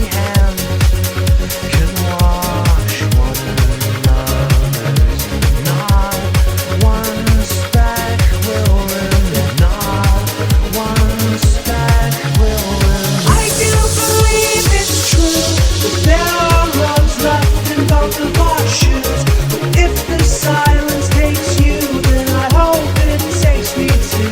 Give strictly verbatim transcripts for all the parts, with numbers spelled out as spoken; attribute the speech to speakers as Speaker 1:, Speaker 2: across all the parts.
Speaker 1: hands can wash one another's. Not one speck will remain. Not one speck will remain. I do believe it's true that there are roads left in both of our shoes. But if the silence takes you, then I hope it takes me too.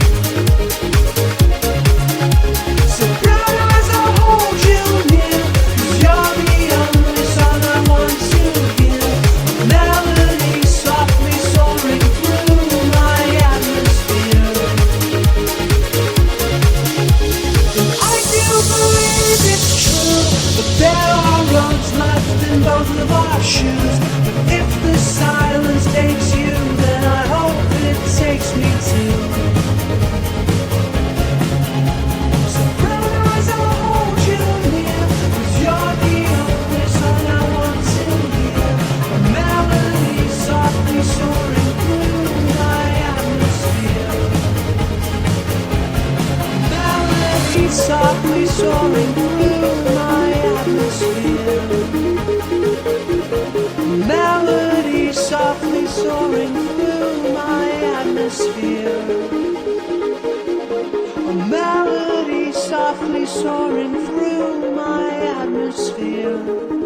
Speaker 1: So proud as I hold you near, 'cause you're the only song I want to hear. A melody softly soaring through my atmosphere. And I do believe it's true that there are roads left in both of our shoes. But if the silence takes you, then I hope it takes me too. So proud as I hold you near, 'cause you're the only song I want to hear. A melody softly soaring through my atmosphere. A melody softly soaring through my atmosphere. Melody softly soaring through my atmosphere. A melody softly soaring through my atmosphere.